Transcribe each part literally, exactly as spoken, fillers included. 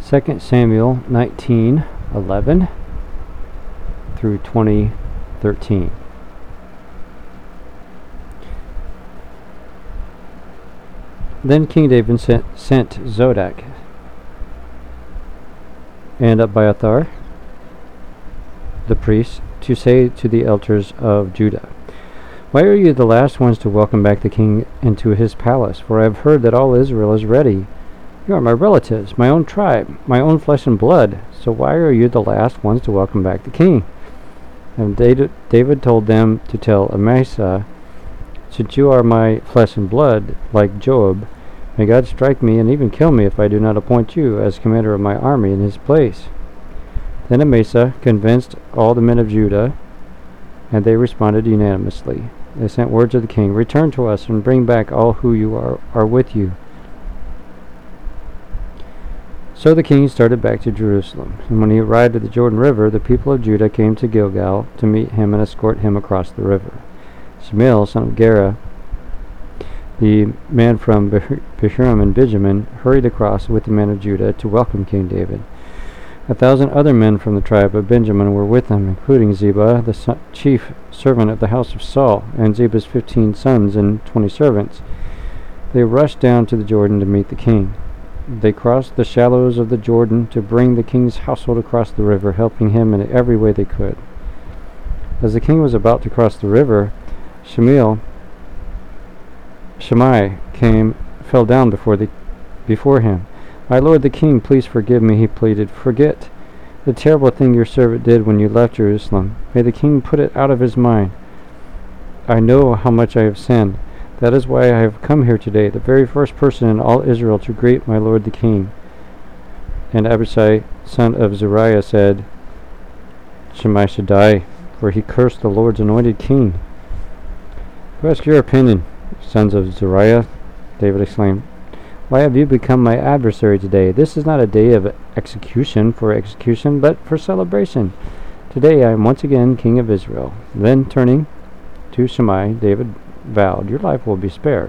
Second Samuel nineteen eleven through twenty thirteen. Then King David sent, sent Zodak and Abiathar, the priests, to say to the elders of Judah, "Why are you the last ones to welcome back the king into his palace? For I have heard that all Israel is ready. You are my relatives, my own tribe, my own flesh and blood. So why are you the last ones to welcome back the king?" And David told them to tell Amasa, "Since you are my flesh and blood, like Joab, may God strike me and even kill me if I do not appoint you as commander of my army in his place." Then Amasa convinced all the men of Judah, and they responded unanimously. They sent word to the king, "Return to us and bring back all who you are, are with you." So the king started back to Jerusalem, and when he arrived at the Jordan River, the people of Judah came to Gilgal to meet him and escort him across the river. Shmuel, son of Gera, the man from Bahurim and Benjamin, hurried across with the men of Judah to welcome King David. A thousand other men from the tribe of Benjamin were with them, including Ziba, the son, chief servant of the house of Saul, and Ziba's fifteen sons and twenty servants. They rushed down to the Jordan to meet the king. They crossed the shallows of the Jordan to bring the king's household across the river, helping him in every way they could. As the king was about to cross the river, Shmuel, Shammai came, fell down before the before him. "My lord the king, please forgive me," he pleaded. "Forget the terrible thing your servant did when you left Jerusalem. May the king put it out of his mind. I know how much I have sinned. That is why I have come here today, the very first person in all Israel to greet my lord the king." And Abishai, son of Zeruiah, said, "Shammai should die, for he cursed the Lord's anointed king." "Who asks your opinion, sons of Zeruiah?" David exclaimed. "Why have you become my adversary today? This is not a day of execution for execution, but for celebration. Today I am once again king of Israel." Then turning to Shammai, David vowed, "Your life will be spared."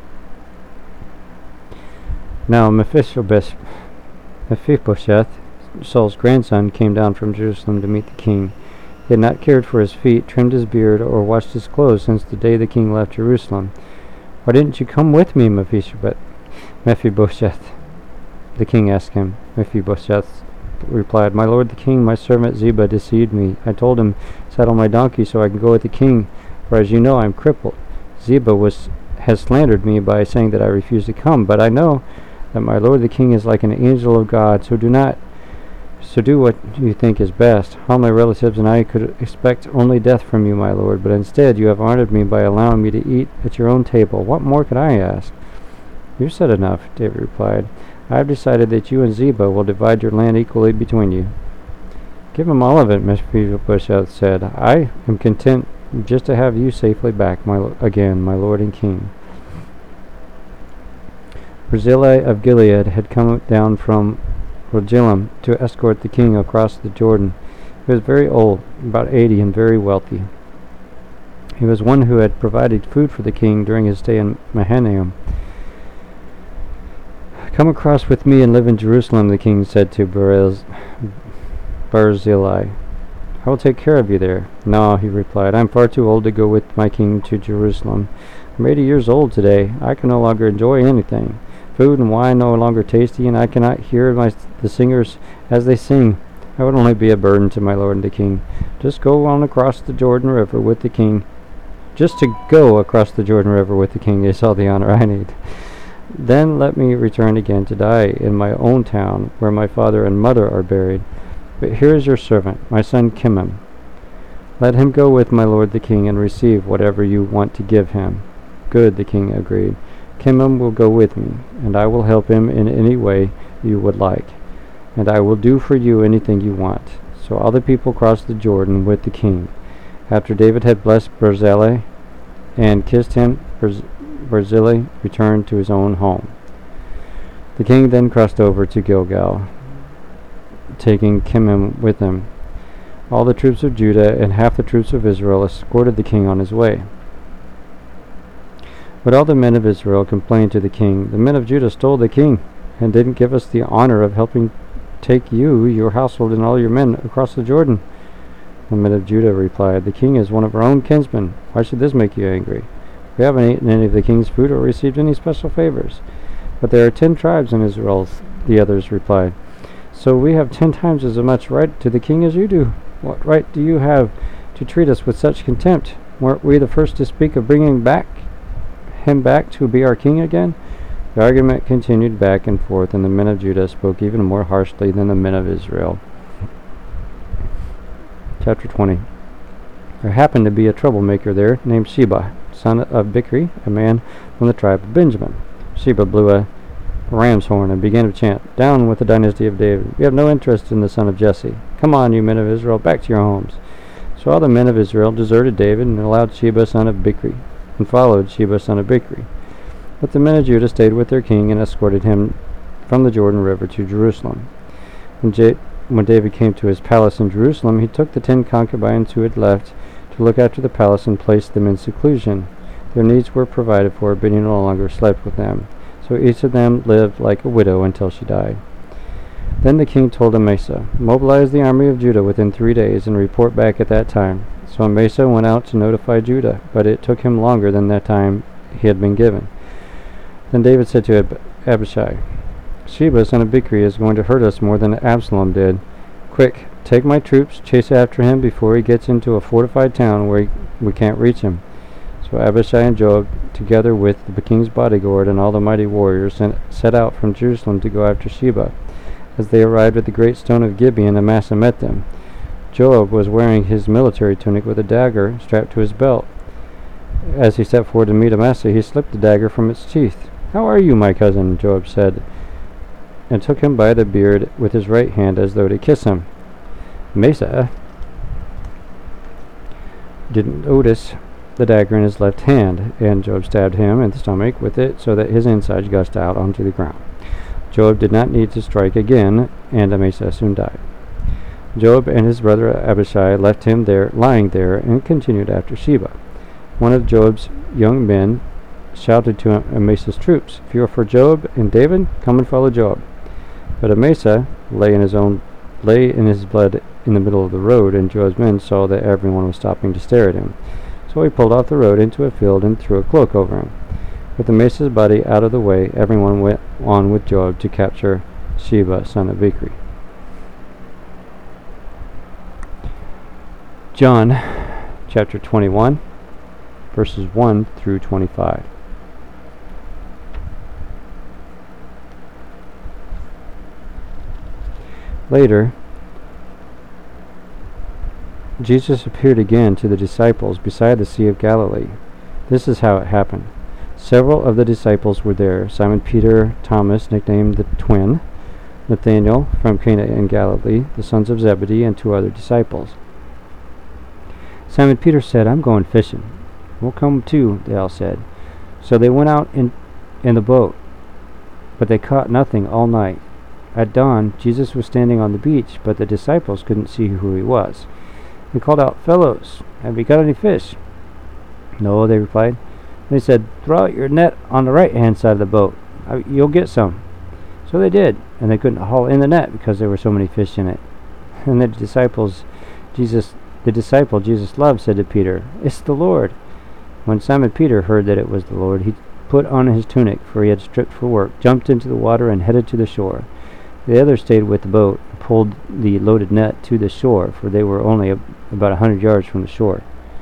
Now Mephibosheth, Mephibosheth, Saul's grandson, came down from Jerusalem to meet the king. He had not cared for his feet, trimmed his beard, or washed his clothes since the day the king left Jerusalem. "Why didn't you come with me, Mephibosheth?" Mephibosheth, the king asked him. Mephibosheth replied, "My lord the king, my servant Ziba deceived me. I told him, 'Saddle my donkey so I can go with the king, for as you know I am crippled.' Ziba was has slandered me by saying that I refused to come, but I know that my lord the king is like an angel of God, so do not so do what you think is best. All my relatives and I could expect only death from you, my lord, but instead you have honored me by allowing me to eat at your own table. What more could I ask?" "You said enough," David replied. "I have decided that you and Ziba will divide your land equally between you." "Give him all of it," Mephibosheth said. "I am content just to have you safely back my again, my lord and king." Barzillai of Gilead had come down from Rogelim to escort the king across the Jordan. He was very old, about eighty, and very wealthy. He was one who had provided food for the king during his stay in Mahanaim. "Come across with me and live in Jerusalem," the king said to Barzillai. "I will take care of you there." "No," he replied, "I am far too old to go with my king to Jerusalem. I'm eighty years old today. I can no longer enjoy anything. Food and wine no longer tasty, and I cannot hear my, the singers as they sing. I would only be a burden to my lord and the king. Just go on across the Jordan River with the king. Just to go across the Jordan River with the king is all the honor I need. Then let me return again to die in my own town, where my father and mother are buried. But here is your servant, my son Kimham. Let him go with my lord the king and receive whatever you want to give him." "Good," the king agreed. "Kimham will go with me, and I will help him in any way you would like, and I will do for you anything you want." So all the people crossed the Jordan with the king. After David had blessed Barzillai and kissed him, Barzillai returned to his own home. The king then crossed over to Gilgal, taking Kimham with him. All the troops of Judah and half the troops of Israel escorted the king on his way. But all the men of Israel complained to the king, "The men of Judah stole the king and didn't give us the honor of helping take you, your household, and all your men across the Jordan. The men of Judah replied, The king is one of our own kinsmen. Why should this make you angry? We haven't eaten any of the king's food or received any special favors. But there are ten tribes in Israel, the others replied. So we have ten times as much right to the king as you do. What right do you have to treat us with such contempt? Weren't we the first to speak of bringing back him back to be our king again? The argument continued back and forth, and the men of Judah spoke even more harshly than the men of Israel. Chapter twenty. There happened to be a troublemaker there named Sheba, son of Bichri, a man from the tribe of Benjamin. Sheba blew a ram's horn and began to chant, Down with the dynasty of David. We have no interest in the son of Jesse. Come on, you men of Israel, back to your homes. So all the men of Israel deserted David and allowed Sheba, son of Bichri, and followed Sheba, son of Bichri. But the men of Judah stayed with their king and escorted him from the Jordan River to Jerusalem. When, J- when David came to his palace in Jerusalem, he took the ten concubines who had left to look after the palace and placed them in seclusion. Their needs were provided for, but he no longer slept with them. So each of them lived like a widow until she died. Then the king told Amasa, Mobilize the army of Judah within three days and report back at that time. So Amasa went out to notify Judah, but it took him longer than that time he had been given. Then David said to Ab- Abishai, Sheba, son of Bichri, is going to hurt us more than Absalom did. Quick, take my troops, chase after him before he gets into a fortified town where he, we can't reach him. So Abishai and Joab, together with the king's bodyguard and all the mighty warriors, sent, set out from Jerusalem to go after Sheba. As they arrived at the great stone of Gibeon, Amasa met them. Joab was wearing his military tunic with a dagger strapped to his belt. As he stepped forward to meet Amasa, he slipped the dagger from its teeth. How are you, my cousin? Joab said, and took him by the beard with his right hand as though to kiss him. Amasa didn't notice the dagger in his left hand, and Joab stabbed him in the stomach with it so that his insides gushed out onto the ground. Joab did not need to strike again, and Amasa soon died. Joab and his brother Abishai left him there, lying there, and continued after Sheba. One of Joab's young men shouted to Amasa's troops, If you are for Joab and David, come and follow Joab. But Amasa lay in his own lay in his blood in the middle of the road, and Joab's men saw that everyone was stopping to stare at him. So he pulled off the road into a field and threw a cloak over him. With Amasa's body out of the way, everyone went on with Joab to capture Sheba, son of Bichri. John chapter twenty-one, verses one through twenty-five. Later, Jesus appeared again to the disciples beside the Sea of Galilee. This is how it happened. Several of the disciples were there, Simon Peter, Thomas, nicknamed the Twin, Nathanael from Cana in Galilee, the sons of Zebedee, and two other disciples. Simon Peter said, I'm going fishing. We'll come too, they all said. So they went out in, in the boat, but they caught nothing all night. At dawn, Jesus was standing on the beach, but the disciples couldn't see who he was. He called out, Fellows, have you got any fish? No, they replied. They said, Throw out your net on the right-hand side of the boat. You'll get some. So they did, and they couldn't haul in the net because there were so many fish in it. And the disciples, Jesus, the disciple Jesus loved, said to Peter, It's the Lord. When Simon Peter heard that it was the Lord, he put on his tunic, for he had stripped for work, jumped into the water, and headed to the shore. The others stayed with the boat and pulled the loaded net to the shore, for they were only a, about a hundred yards from the shore.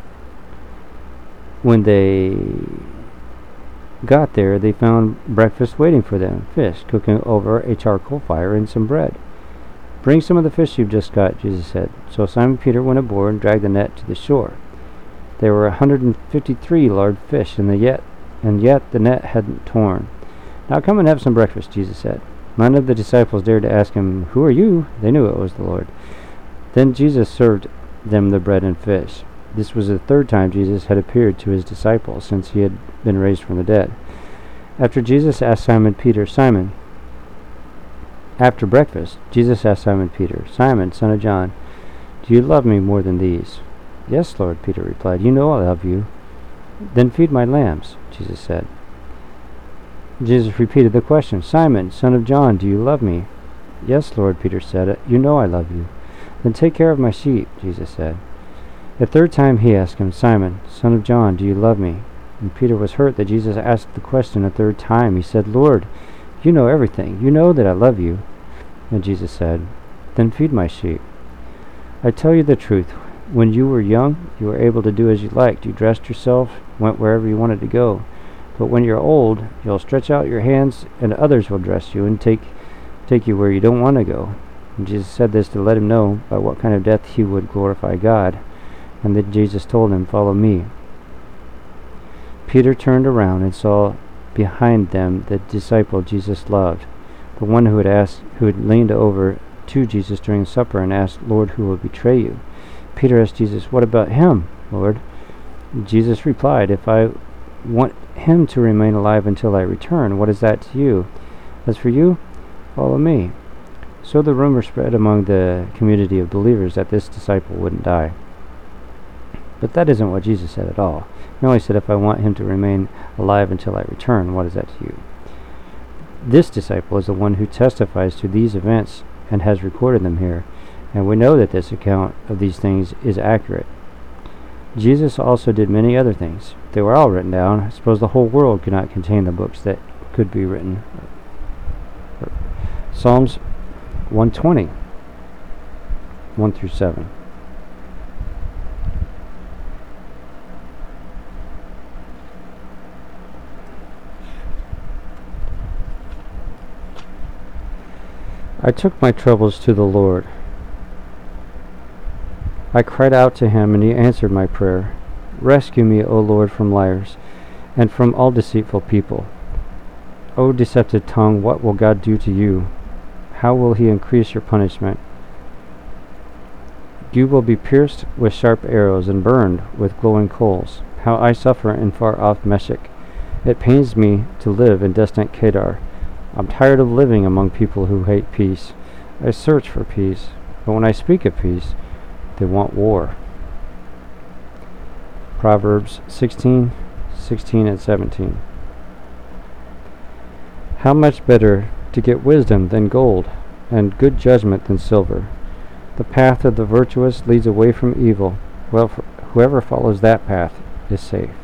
When they got there, they found breakfast waiting for them, fish cooking over a charcoal fire and some bread. Bring some of the fish you've just got, Jesus said. So Simon Peter went aboard and dragged the net to the shore. There were a hundred and fifty-three large fish, and, the yet, and yet the net hadn't torn. Now come and have some breakfast, Jesus said. None of the disciples dared to ask him, Who are you? They knew it was the Lord. Then Jesus served them the bread and fish. This was the third time Jesus had appeared to his disciples since he had been raised from the dead. After Jesus asked Simon Peter, Simon, after breakfast, Jesus asked Simon Peter, Simon, son of John, do you love me more than these? Yes, Lord, Peter replied. You know I love you. Then feed my lambs, Jesus said. Jesus repeated the question, Simon, son of John, do you love me? Yes, Lord, Peter said. You know I love you. Then take care of my sheep, Jesus said. The third time he asked him, Simon, son of John, do you love me? And Peter was hurt that Jesus asked the question a third time. He said, Lord, you know everything. You know that I love you. And Jesus said, then feed my sheep. I tell you the truth. When you were young, you were able to do as you liked. You dressed yourself, went wherever you wanted to go. But when you're old, you'll stretch out your hands, and others will dress you and take take you where you don't want to go. And Jesus said this to let him know by what kind of death he would glorify God. And then Jesus told him, follow me. Peter turned around and saw behind them the disciple Jesus loved, the one who had asked, who had leaned over to Jesus during supper and asked, Lord, who will betray you? Peter asked Jesus, what about him, Lord? Jesus replied, if I want him to remain alive until I return, what is that to you? As for you, follow me. So the rumor spread among the community of believers that this disciple wouldn't die. But that isn't what Jesus said at all. He only said, if I want him to remain alive until I return, what is that to you? This disciple is the one who testifies to these events and has recorded them here, and we know that this account of these things is accurate. Jesus also did many other things. They were all written down. I suppose the whole world could not contain the books that could be written. Psalms one twenty, one through seven. I took my troubles to the Lord. I cried out to him, and he answered my prayer. Rescue me, O Lord, from liars, and from all deceitful people. O deceptive tongue, what will God do to you? How will he increase your punishment? You will be pierced with sharp arrows and burned with glowing coals. How I suffer in far-off Meshech. It pains me to live in distant Kedar. I'm tired of living among people who hate peace. I search for peace, but when I speak of peace, they want war. Proverbs sixteen, sixteen and seventeen. How much better to get wisdom than gold, and good judgment than silver. The path of the virtuous leads away from evil. Well, whoever follows that path is safe.